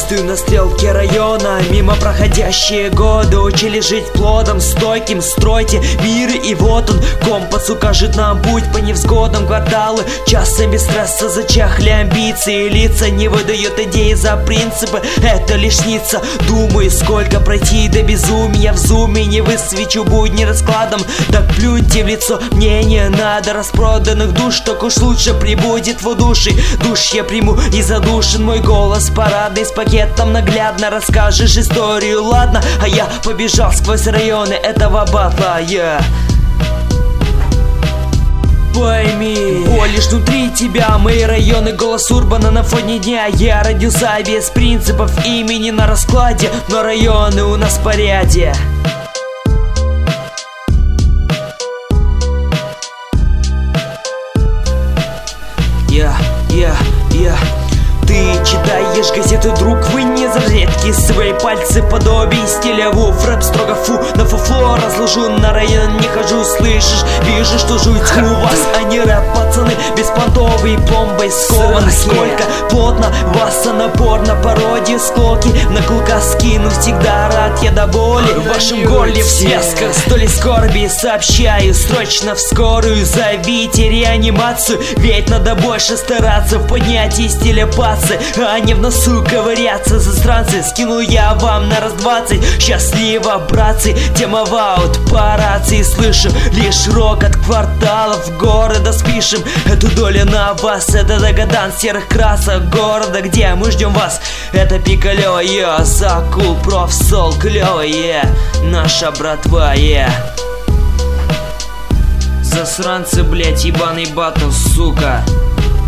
Стою на стрелке района, мимо проходящие годы учили жить плодом стойким, стройте мир, и вот он, компас укажет нам путь по невзгодам. Кварталы часами стресса зачахли, амбиции лица не выдают идеи за принципы, это лишь ница. Думаю, сколько пройти до безумия, в зуме не высвечу будни раскладом. Так плюньте в лицо, мне не надо распроданных душ, так уж лучше прибудет в удуши. Душ я приму и задушен, мой голос парадный с пакетом наглядно расскажешь историю, ладно? А я побежал сквозь районы этого батла, Пойми, боль лишь внутри тебя, мои районы, голос урбана на фоне дня. Я родился без принципов, имени на раскладе, но районы у нас в порядке. Ты читаешь газеты, друг, вы не зарядки. Свои пальцы подобие стиля вуф. Рэп строго фу, на фуфло разложу, на район не хожу, слышишь? Вижу, что жуть у вас, а не рэп, пацаны. Беспонтовый пломбой скованы. Сколько плотно вас напор на пародию, склоки на клыка скину. Всегда рад я до боли в вашем горле, в связках столи скорби. Сообщаю срочно в скорую, зовите реанимацию. Ведь надо больше стараться в поднятии стиля пацы, а не в носу ковыряться, засранцы. Скинул я вам на раз 20. Счастливо, братцы, тема в аут по рации. Слышу лишь рок от кварталов города, спишем эту долю на вас. Это Дагадан в серых красах города, где мы ждем вас. Это Пикалево, Закул, профсол, клёвое, наша братва, Засранцы, блять, ебаный батл, сука.